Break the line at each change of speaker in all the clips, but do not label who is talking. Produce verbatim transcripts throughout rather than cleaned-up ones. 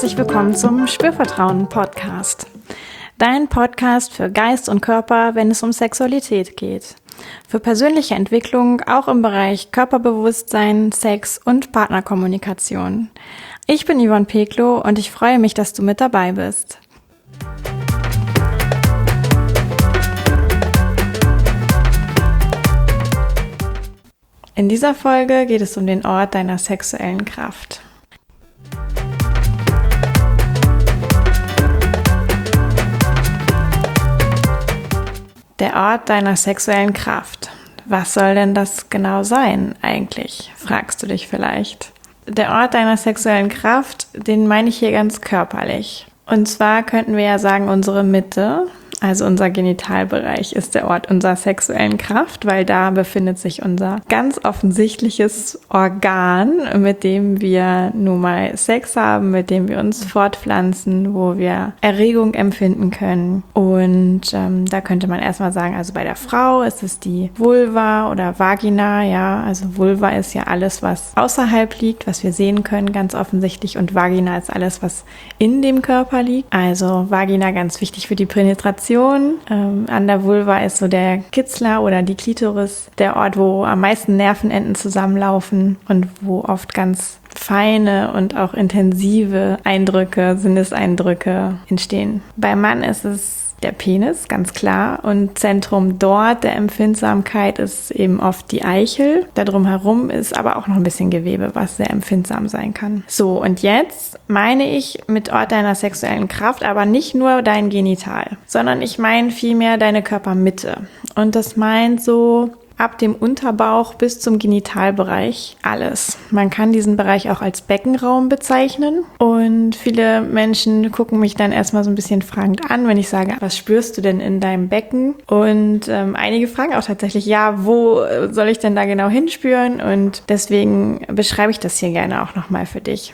herzlich willkommen zum Spürvertrauen-Podcast. Dein Podcast für Geist und Körper, wenn es um Sexualität geht. Für persönliche Entwicklung auch im Bereich Körperbewusstsein, Sex und Partnerkommunikation. Ich bin Yvonne Peklo und ich freue mich, dass du mit dabei bist. In dieser Folge geht es um den Ort deiner sexuellen Kraft. Der Ort deiner sexuellen Kraft. Was soll denn das genau sein eigentlich, fragst du dich vielleicht. Der Ort deiner sexuellen Kraft, den meine ich hier ganz körperlich. Und zwar könnten wir ja sagen, unsere Mitte, also unser Genitalbereich, ist der Ort unserer sexuellen Kraft, weil da befindet sich unser ganz offensichtliches Organ, mit dem wir nun mal Sex haben, mit dem wir uns fortpflanzen, wo wir Erregung empfinden können. Und ähm, da könnte man erstmal sagen, also bei der Frau ist es die Vulva oder Vagina, ja, also Vulva ist ja alles, was außerhalb liegt, was wir sehen können, ganz offensichtlich, und Vagina ist alles, was in dem Körper liegt. Also Vagina ganz wichtig für die Penetration. Ähm, an der Vulva ist so der Kitzler oder die Klitoris, der Ort, wo am meisten Nervenenden zusammenlaufen und wo oft ganz feine und auch intensive Eindrücke, Sinneseindrücke entstehen. Beim Mann ist es der Penis, ganz klar. Und Zentrum dort der Empfindsamkeit ist eben oft die Eichel. Da drumherum ist aber auch noch ein bisschen Gewebe, was sehr empfindsam sein kann. So, und jetzt meine ich mit Ort deiner sexuellen Kraft aber nicht nur dein Genital, sondern ich meine vielmehr deine Körpermitte. Und das meint so ab dem Unterbauch bis zum Genitalbereich alles. Man kann diesen Bereich auch als Beckenraum bezeichnen. Und viele Menschen gucken mich dann erstmal so ein bisschen fragend an, wenn ich sage, was spürst du denn in deinem Becken? Und ähm, einige fragen auch tatsächlich, ja, wo soll ich denn da genau hinspüren? Und deswegen beschreibe ich das hier gerne auch nochmal für dich.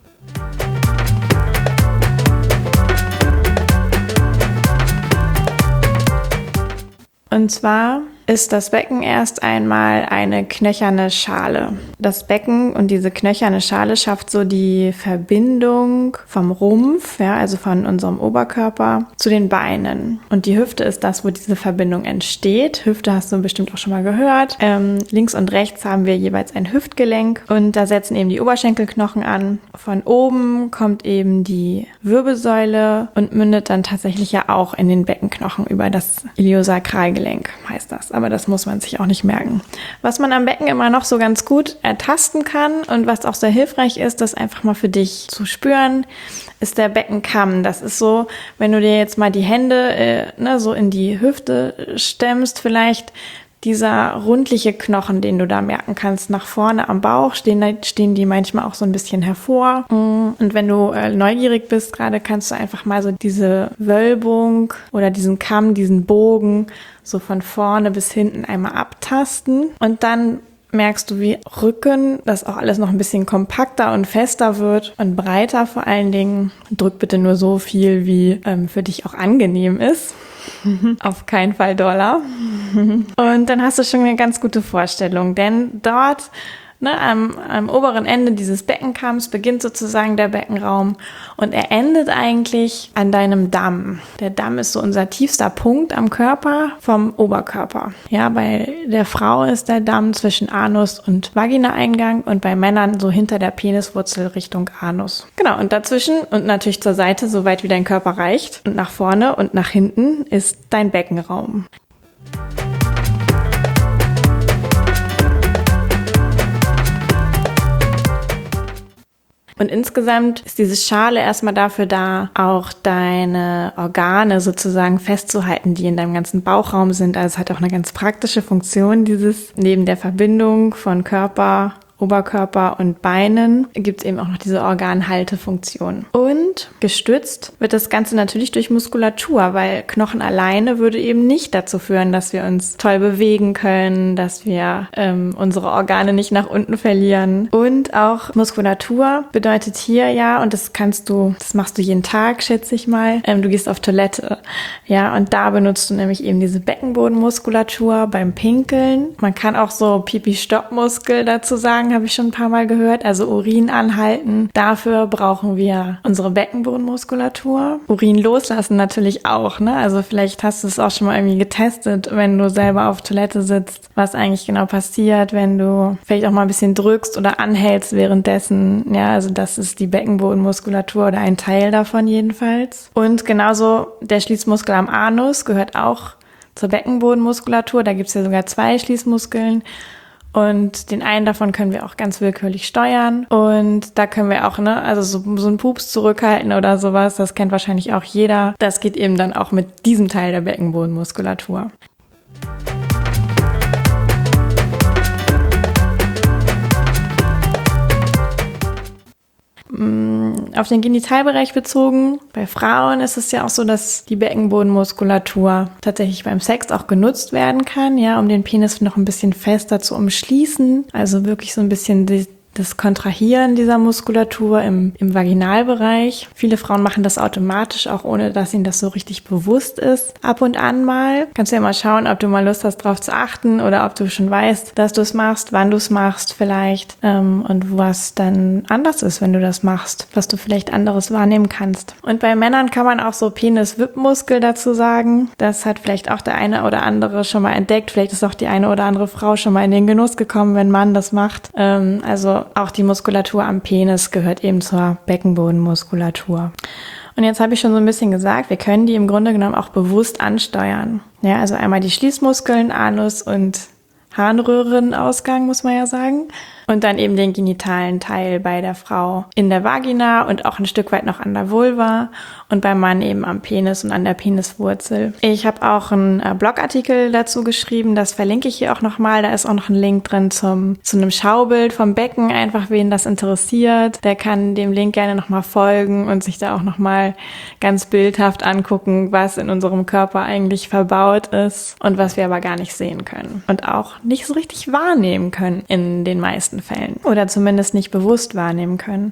Und zwar ist das Becken erst einmal eine knöcherne Schale. Das Becken und diese knöcherne Schale schafft so die Verbindung vom Rumpf, ja, also von unserem Oberkörper zu den Beinen. Und die Hüfte ist das, wo diese Verbindung entsteht. Hüfte hast du bestimmt auch schon mal gehört. Ähm, links und rechts haben wir jeweils ein Hüftgelenk und da setzen eben die Oberschenkelknochen an. Von oben kommt eben die Wirbelsäule und mündet dann tatsächlich ja auch in den Beckenknochen über das Iliosakralgelenk, heißt das. Aber das muss man sich auch nicht merken. Was man am Becken immer noch so ganz gut ertasten kann und was auch sehr hilfreich ist, das einfach mal für dich zu spüren, ist der Beckenkamm. Das ist so, wenn du dir jetzt mal die Hände äh, ne, so in die Hüfte stemmst, vielleicht dieser rundliche Knochen, den du da merken kannst, nach vorne am Bauch, stehen, stehen die manchmal auch so ein bisschen hervor. Und wenn du äh, neugierig bist gerade, kannst du einfach mal so diese Wölbung oder diesen Kamm, diesen Bogen so von vorne bis hinten einmal abtasten. Und dann merkst du, wie Rücken, dass auch alles noch ein bisschen kompakter und fester wird und breiter vor allen Dingen. Drück bitte nur so viel, wie ähm, für dich auch angenehm ist. Auf keinen Fall Dollar. Und dann hast du schon eine ganz gute Vorstellung, denn dort ne, am, am oberen Ende dieses Beckenkamms beginnt sozusagen der Beckenraum und er endet eigentlich an deinem Damm. Der Damm ist so unser tiefster Punkt am Körper vom Oberkörper. Ja, bei der Frau ist der Damm zwischen Anus und Vaginaeingang und bei Männern so hinter der Peniswurzel Richtung Anus. Genau, und dazwischen und natürlich zur Seite, so weit wie dein Körper reicht und nach vorne und nach hinten ist dein Beckenraum. Und insgesamt ist diese Schale erstmal dafür da, auch deine Organe sozusagen festzuhalten, die in deinem ganzen Bauchraum sind. Also es hat auch eine ganz praktische Funktion, dieses neben der Verbindung von Körper, Oberkörper und Beinen gibt es eben auch noch diese Organhaltefunktion. Und gestützt wird das Ganze natürlich durch Muskulatur, weil Knochen alleine würde eben nicht dazu führen, dass wir uns toll bewegen können, dass wir ähm, unsere Organe nicht nach unten verlieren. Und auch Muskulatur bedeutet hier ja, und das kannst du, das machst du jeden Tag, schätze ich mal, ähm, du gehst auf Toilette. Ja, und da benutzt du nämlich eben diese Beckenbodenmuskulatur beim Pinkeln. Man kann auch so Pipi-Stopp-Muskel dazu sagen. sagen, habe ich schon ein paar Mal gehört. Also Urin anhalten, dafür brauchen wir unsere Beckenbodenmuskulatur. Urin loslassen natürlich auch, ne? Also vielleicht hast du es auch schon mal irgendwie getestet, wenn du selber auf Toilette sitzt, was eigentlich genau passiert, wenn du vielleicht auch mal ein bisschen drückst oder anhältst währenddessen. Ja, also das ist die Beckenbodenmuskulatur oder ein Teil davon jedenfalls. Und genauso der Schließmuskel am Anus gehört auch zur Beckenbodenmuskulatur. Da gibt's ja sogar zwei Schließmuskeln. Und den einen davon können wir auch ganz willkürlich steuern. Und da können wir auch, ne, also so, so einen Pups zurückhalten oder sowas, das kennt wahrscheinlich auch jeder. Das geht eben dann auch mit diesem Teil der Beckenbodenmuskulatur. Auf den Genitalbereich bezogen, bei Frauen ist es ja auch so, dass die Beckenbodenmuskulatur tatsächlich beim Sex auch genutzt werden kann, ja, um den Penis noch ein bisschen fester zu umschließen, also wirklich so ein bisschen die, das Kontrahieren dieser Muskulatur im, im Vaginalbereich. Viele Frauen machen das automatisch, auch ohne dass ihnen das so richtig bewusst ist. Ab und an mal. Kannst du ja mal schauen, ob du mal Lust hast, drauf zu achten oder ob du schon weißt, dass du es machst, wann du es machst vielleicht ähm, und was dann anders ist, wenn du das machst, was du vielleicht anderes wahrnehmen kannst. Und bei Männern kann man auch so Penis-Wippmuskel dazu sagen. Das hat vielleicht auch der eine oder andere schon mal entdeckt. Vielleicht ist auch die eine oder andere Frau schon mal in den Genuss gekommen, wenn ein Mann das macht. Ähm, also auch die Muskulatur am Penis gehört eben zur Beckenbodenmuskulatur. Und jetzt habe ich schon so ein bisschen gesagt, wir können die im Grunde genommen auch bewusst ansteuern. Ja, also einmal die Schließmuskeln, Anus und Harnröhrenausgang, muss man ja sagen. Und dann eben den genitalen Teil bei der Frau in der Vagina und auch ein Stück weit noch an der Vulva und beim Mann eben am Penis und an der Peniswurzel. Ich habe auch einen äh, Blogartikel dazu geschrieben, das verlinke ich hier auch nochmal. Da ist auch noch ein Link drin zum zu einem Schaubild vom Becken, einfach wen das interessiert. Der kann dem Link gerne nochmal folgen und sich da auch nochmal ganz bildhaft angucken, was in unserem Körper eigentlich verbaut ist und was wir aber gar nicht sehen können und auch nicht so richtig wahrnehmen können in den meisten Fällen oder zumindest nicht bewusst wahrnehmen können.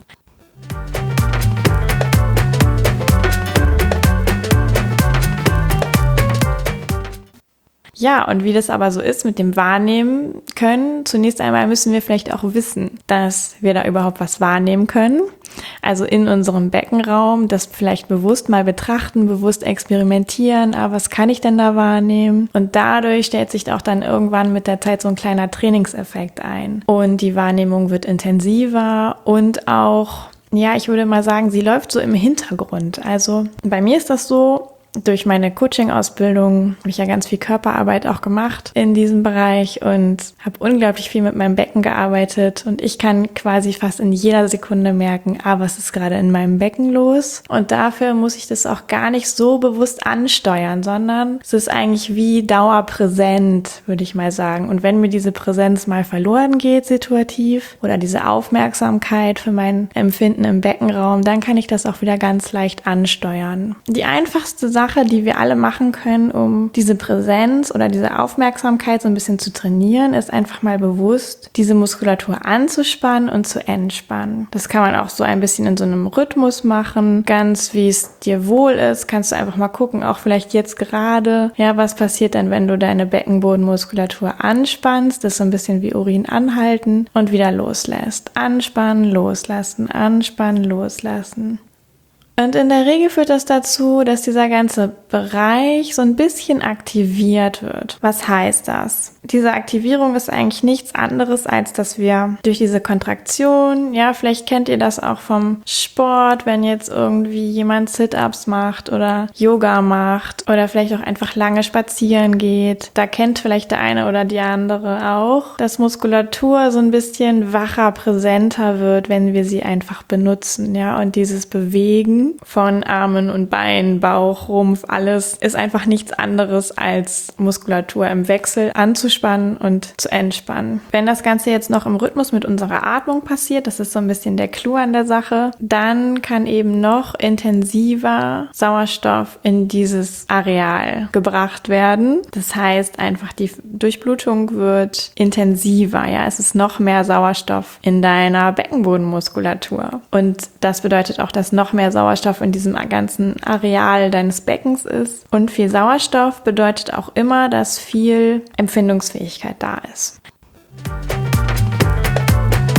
Ja, und wie das aber so ist mit dem Wahrnehmen können, zunächst einmal müssen wir vielleicht auch wissen, dass wir da überhaupt was wahrnehmen können. Also in unserem Beckenraum das vielleicht bewusst mal betrachten, bewusst experimentieren, ah, was kann ich denn da wahrnehmen? Und dadurch stellt sich auch dann irgendwann mit der Zeit so ein kleiner Trainingseffekt ein. Und die Wahrnehmung wird intensiver und auch, ja, ich würde mal sagen, sie läuft so im Hintergrund. Also bei mir ist das so, durch meine Coaching-Ausbildung habe ich ja ganz viel Körperarbeit auch gemacht in diesem Bereich und habe unglaublich viel mit meinem Becken gearbeitet und ich kann quasi fast in jeder Sekunde merken, ah, was ist gerade in meinem Becken los? Und dafür muss ich das auch gar nicht so bewusst ansteuern, sondern es ist eigentlich wie dauerpräsent, würde ich mal sagen. Und wenn mir diese Präsenz mal verloren geht, situativ, oder diese Aufmerksamkeit für mein Empfinden im Beckenraum, dann kann ich das auch wieder ganz leicht ansteuern. Die einfachste Sache, Sache, die wir alle machen können, um diese Präsenz oder diese Aufmerksamkeit so ein bisschen zu trainieren, ist einfach mal bewusst, diese Muskulatur anzuspannen und zu entspannen. Das kann man auch so ein bisschen in so einem Rhythmus machen, ganz wie es dir wohl ist, kannst du einfach mal gucken, auch vielleicht jetzt gerade, ja, was passiert denn, wenn du deine Beckenbodenmuskulatur anspannst, das ist so ein bisschen wie Urin anhalten und wieder loslässt. Anspannen, loslassen, anspannen, loslassen. Und in der Regel führt das dazu, dass dieser ganze Bereich so ein bisschen aktiviert wird. Was heißt das? Diese Aktivierung ist eigentlich nichts anderes, als dass wir durch diese Kontraktion, ja, vielleicht kennt ihr das auch vom Sport, wenn jetzt irgendwie jemand Sit-Ups macht oder Yoga macht oder vielleicht auch einfach lange spazieren geht. Da kennt vielleicht der eine oder die andere auch, dass Muskulatur so ein bisschen wacher, präsenter wird, wenn wir sie einfach benutzen, ja, und dieses Bewegen von Armen und Beinen, Bauch, Rumpf, alles ist einfach nichts anderes als Muskulatur im Wechsel anzuspannen und zu entspannen. Wenn das Ganze jetzt noch im Rhythmus mit unserer Atmung passiert, das ist so ein bisschen der Clou an der Sache, dann kann eben noch intensiver Sauerstoff in dieses Areal gebracht werden. Das heißt einfach, die Durchblutung wird intensiver, ja, es ist noch mehr Sauerstoff in deiner Beckenbodenmuskulatur. Und das bedeutet auch, dass noch mehr Sauerstoff in diesem ganzen Areal deines Beckens ist. Und viel Sauerstoff bedeutet auch immer, dass viel Empfindungsfähigkeit da ist.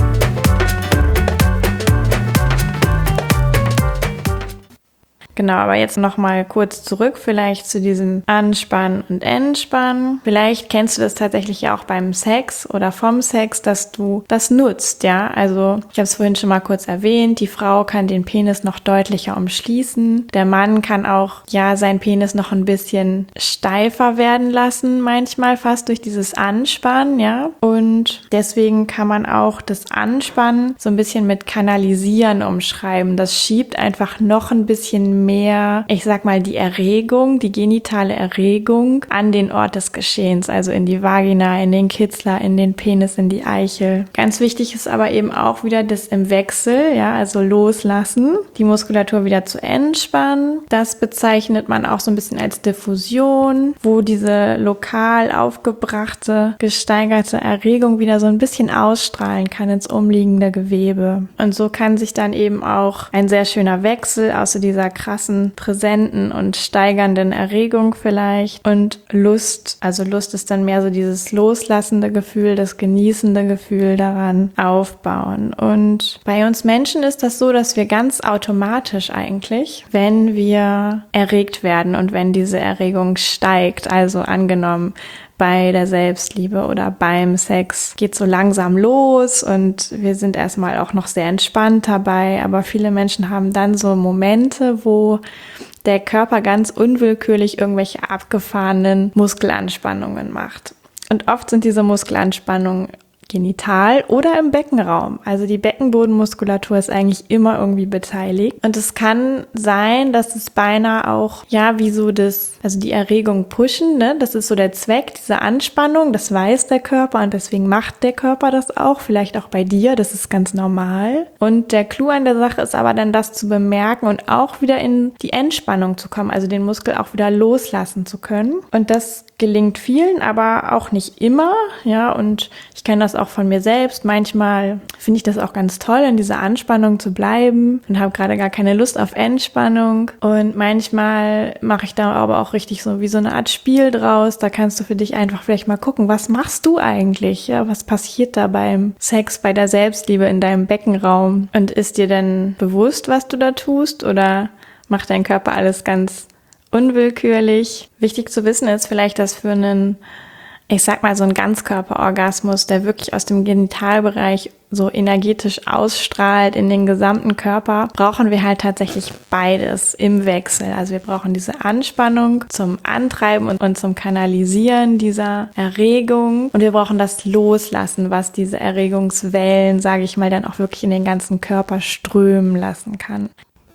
Genau, aber jetzt nochmal kurz zurück vielleicht zu diesem Anspannen und Entspannen. Vielleicht kennst du das tatsächlich ja auch beim Sex oder vom Sex, dass du das nutzt, ja. Also ich habe es vorhin schon mal kurz erwähnt, die Frau kann den Penis noch deutlicher umschließen. Der Mann kann auch, ja, seinen Penis noch ein bisschen steifer werden lassen, manchmal fast durch dieses Anspannen, ja. Und deswegen kann man auch das Anspannen so ein bisschen mit Kanalisieren umschreiben. Das schiebt einfach noch ein bisschen mehr, ich sag mal, die Erregung, die genitale Erregung an den Ort des Geschehens, also in die Vagina, in den Kitzler, in den Penis, in die Eichel. Ganz wichtig ist aber eben auch wieder das im Wechsel, ja, also loslassen, die Muskulatur wieder zu entspannen. Das bezeichnet man auch so ein bisschen als Diffusion, wo diese lokal aufgebrachte, gesteigerte Erregung wieder so ein bisschen ausstrahlen kann ins umliegende Gewebe. Und so kann sich dann eben auch ein sehr schöner Wechsel aus dieser krassen, präsenten und steigernden Erregung vielleicht und Lust, also Lust ist dann mehr so dieses loslassende Gefühl, das genießende Gefühl daran aufbauen. Und bei uns Menschen ist das so, dass wir ganz automatisch eigentlich, wenn wir erregt werden und wenn diese Erregung steigt, also angenommen, bei der Selbstliebe oder beim Sex geht so langsam los und wir sind erstmal auch noch sehr entspannt dabei, aber viele Menschen haben dann so Momente, wo der Körper ganz unwillkürlich irgendwelche abgefahrenen Muskelanspannungen macht. Und oft sind diese Muskelanspannungen genital oder im Beckenraum. Also die Beckenbodenmuskulatur ist eigentlich immer irgendwie beteiligt. Und es kann sein, dass es beinahe auch, ja, wie so das, also die Erregung pushen, ne? Das ist so der Zweck, diese Anspannung, das weiß der Körper und deswegen macht der Körper das auch, vielleicht auch bei dir, das ist ganz normal. Und der Clou an der Sache ist aber dann, das zu bemerken und auch wieder in die Entspannung zu kommen, also den Muskel auch wieder loslassen zu können. Und das gelingt vielen, aber auch nicht immer, ja, und ich kenne das auch von mir selbst. Manchmal finde ich das auch ganz toll, in dieser Anspannung zu bleiben und habe gerade gar keine Lust auf Entspannung. Und manchmal mache ich da aber auch richtig so wie so eine Art Spiel draus. Da kannst du für dich einfach vielleicht mal gucken, was machst du eigentlich? Ja, was passiert da beim Sex, bei der Selbstliebe in deinem Beckenraum? Und ist dir denn bewusst, was du da tust? Oder macht dein Körper alles ganz unwillkürlich? Wichtig zu wissen ist vielleicht, dass für einen, ich sag mal, so ein Ganzkörperorgasmus, der wirklich aus dem Genitalbereich so energetisch ausstrahlt in den gesamten Körper, brauchen wir halt tatsächlich beides im Wechsel. Also wir brauchen diese Anspannung zum Antreiben und, und zum Kanalisieren dieser Erregung und wir brauchen das Loslassen, was diese Erregungswellen, sage ich mal, dann auch wirklich in den ganzen Körper strömen lassen kann.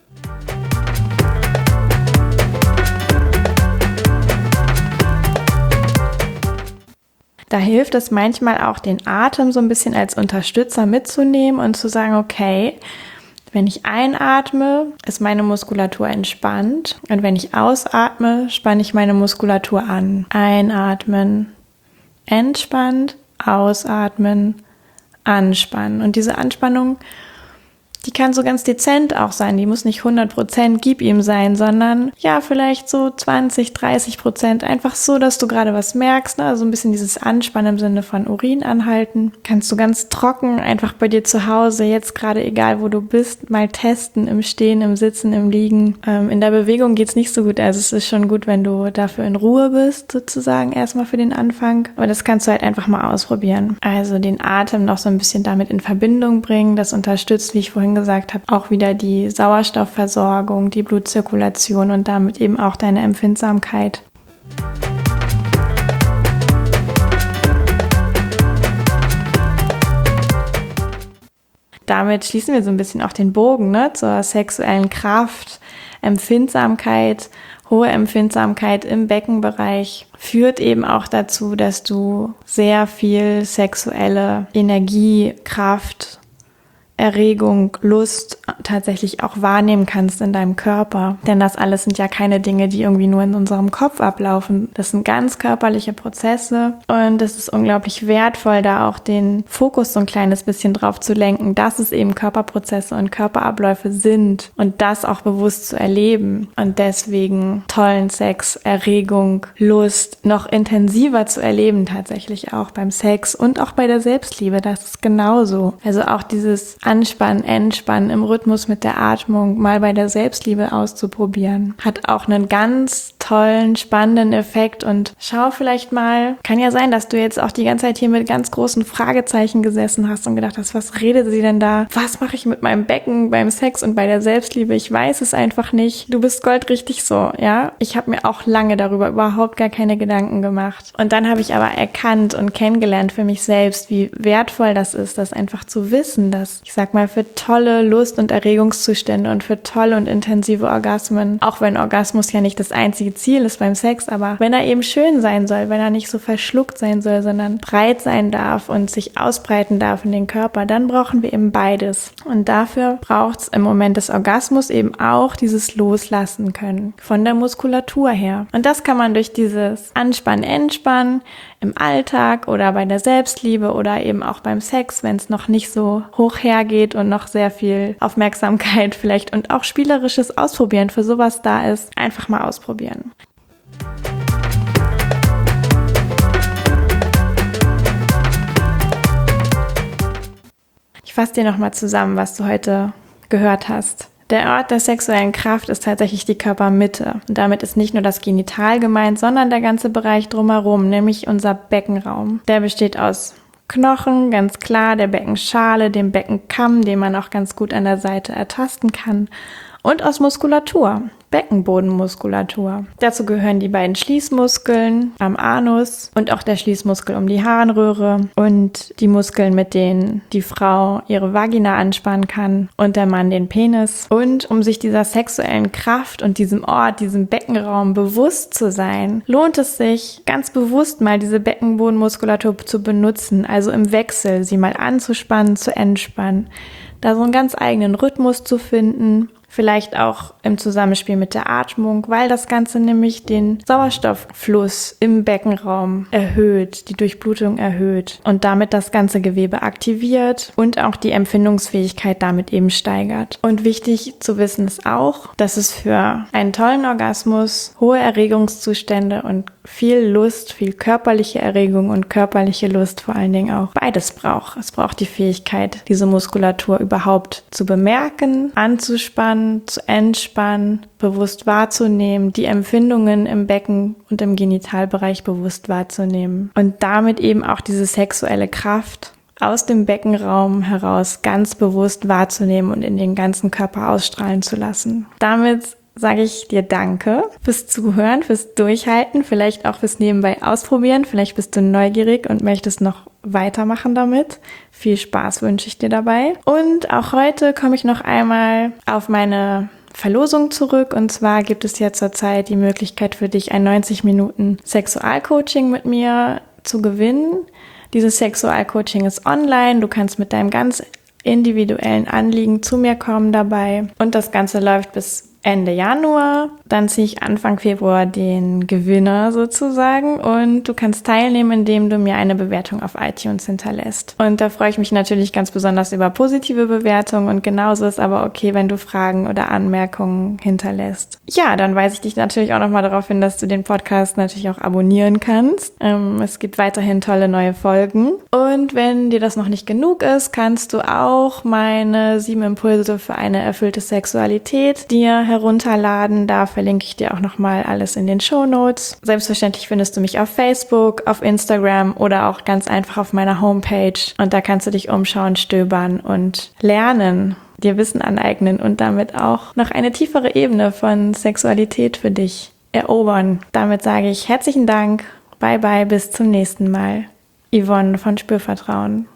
Da hilft es manchmal auch, den Atem so ein bisschen als Unterstützer mitzunehmen und zu sagen, okay, wenn ich einatme, ist meine Muskulatur entspannt und wenn ich ausatme, spanne ich meine Muskulatur an. Einatmen, entspannt, ausatmen, anspannen. Und diese Anspannung, die kann so ganz dezent auch sein, die muss nicht hundert Prozent gib ihm sein, sondern ja, vielleicht so zwanzig, dreißig Prozent, einfach so, dass du gerade was merkst, ne? Also ein bisschen dieses Anspannen im Sinne von Urin anhalten. Kannst du ganz trocken einfach bei dir zu Hause, jetzt gerade egal wo du bist, mal testen, im Stehen, im Sitzen, im Liegen. Ähm, in der Bewegung geht's nicht so gut, also es ist schon gut, wenn du dafür in Ruhe bist, sozusagen erstmal für den Anfang, aber das kannst du halt einfach mal ausprobieren. Also den Atem noch so ein bisschen damit in Verbindung bringen, das unterstützt, wie ich vorhin gesagt habe, auch wieder die Sauerstoffversorgung, die Blutzirkulation und damit eben auch deine Empfindsamkeit. Damit schließen wir so ein bisschen auch den Bogen, ne, zur sexuellen Kraft, Empfindsamkeit. Hohe Empfindsamkeit im Beckenbereich führt eben auch dazu, dass du sehr viel sexuelle Energie, Kraft, Erregung, Lust tatsächlich auch wahrnehmen kannst in deinem Körper. Denn das alles sind ja keine Dinge, die irgendwie nur in unserem Kopf ablaufen. Das sind ganz körperliche Prozesse und es ist unglaublich wertvoll, da auch den Fokus so ein kleines bisschen drauf zu lenken, dass es eben Körperprozesse und Körperabläufe sind und das auch bewusst zu erleben und deswegen tollen Sex, Erregung, Lust noch intensiver zu erleben tatsächlich auch beim Sex und auch bei der Selbstliebe. Das ist genauso. Also auch dieses Anspannen, Entspannen im Rhythmus Rhythmus mit der Atmung mal bei der Selbstliebe auszuprobieren. Hat auch einen ganz tollen, spannenden Effekt und schau vielleicht mal, kann ja sein, dass du jetzt auch die ganze Zeit hier mit ganz großen Fragezeichen gesessen hast und gedacht hast, was redet sie denn da? Was mache ich mit meinem Becken beim Sex und bei der Selbstliebe? Ich weiß es einfach nicht. Du bist goldrichtig so, ja? Ich habe mir auch lange darüber überhaupt gar keine Gedanken gemacht. Und dann habe ich aber erkannt und kennengelernt für mich selbst, wie wertvoll das ist, das einfach zu wissen, dass, ich sag mal, für tolle Lust- und Erregungszustände und für tolle und intensive Orgasmen, auch wenn Orgasmus ja nicht das einzige Ziel ist beim Sex, aber wenn er eben schön sein soll, wenn er nicht so verschluckt sein soll, sondern breit sein darf und sich ausbreiten darf in den Körper, dann brauchen wir eben beides. Und dafür braucht es im Moment des Orgasmus eben auch dieses Loslassen können von der Muskulatur her. Und das kann man durch dieses Anspannen, Entspannen im Alltag oder bei der Selbstliebe oder eben auch beim Sex, wenn es noch nicht so hoch hergeht und noch sehr viel Aufmerksamkeit vielleicht und auch spielerisches Ausprobieren für sowas da ist, einfach mal ausprobieren. Ich fasse dir nochmal zusammen, was du heute gehört hast. Der Ort der sexuellen Kraft ist tatsächlich die Körpermitte. Und damit ist nicht nur das Genital gemeint, sondern der ganze Bereich drumherum, nämlich unser Beckenraum. Der besteht aus Knochen, ganz klar, der Beckenschale, dem Beckenkamm, den man auch ganz gut an der Seite ertasten kann, und aus Muskulatur, Beckenbodenmuskulatur. Dazu gehören die beiden Schließmuskeln am Anus und auch der Schließmuskel um die Harnröhre und die Muskeln, mit denen die Frau ihre Vagina anspannen kann und der Mann den Penis. Und um sich dieser sexuellen Kraft und diesem Ort, diesem Beckenraum bewusst zu sein, lohnt es sich, ganz bewusst mal diese Beckenbodenmuskulatur zu benutzen, also im Wechsel sie mal anzuspannen, zu entspannen, da so einen ganz eigenen Rhythmus zu finden. Vielleicht auch im Zusammenspiel mit der Atmung, weil das Ganze nämlich den Sauerstofffluss im Beckenraum erhöht, die Durchblutung erhöht und damit das ganze Gewebe aktiviert und auch die Empfindungsfähigkeit damit eben steigert. Und wichtig zu wissen ist auch, dass es für einen tollen Orgasmus hohe Erregungszustände und viel Lust, viel körperliche Erregung und körperliche Lust vor allen Dingen auch beides braucht. Es braucht die Fähigkeit, diese Muskulatur überhaupt zu bemerken, anzuspannen, zu entspannen, bewusst wahrzunehmen, die Empfindungen im Becken und im Genitalbereich bewusst wahrzunehmen und damit eben auch diese sexuelle Kraft aus dem Beckenraum heraus ganz bewusst wahrzunehmen und in den ganzen Körper ausstrahlen zu lassen. Damit sage ich dir Danke fürs Zuhören, fürs Durchhalten, vielleicht auch fürs Nebenbei ausprobieren. Vielleicht bist du neugierig und möchtest noch weitermachen damit. Viel Spaß wünsche ich dir dabei. Und auch heute komme ich noch einmal auf meine Verlosung zurück. Und zwar gibt es ja zurzeit die Möglichkeit für dich, ein neunzig Minuten Sexualcoaching mit mir zu gewinnen. Dieses Sexualcoaching ist online. Du kannst mit deinem ganz individuellen Anliegen zu mir kommen dabei. Und das Ganze läuft bis Ende Januar, dann ziehe ich Anfang Februar den Gewinner sozusagen und du kannst teilnehmen, indem du mir eine Bewertung auf iTunes hinterlässt. Und da freue ich mich natürlich ganz besonders über positive Bewertungen und genauso ist aber okay, wenn du Fragen oder Anmerkungen hinterlässt. Ja, dann weise ich dich natürlich auch nochmal darauf hin, dass du den Podcast natürlich auch abonnieren kannst. Ähm, es gibt weiterhin tolle neue Folgen und wenn dir das noch nicht genug ist, kannst du auch meine sieben Impulse für eine erfüllte Sexualität dir herunterladen. Da verlinke ich dir auch nochmal alles in den Shownotes. Selbstverständlich findest du mich auf Facebook, auf Instagram oder auch ganz einfach auf meiner Homepage. Und da kannst du dich umschauen, stöbern und lernen, dir Wissen aneignen und damit auch noch eine tiefere Ebene von Sexualität für dich erobern. Damit sage ich herzlichen Dank. Bye bye, bis zum nächsten Mal. Yvonne von Spürvertrauen.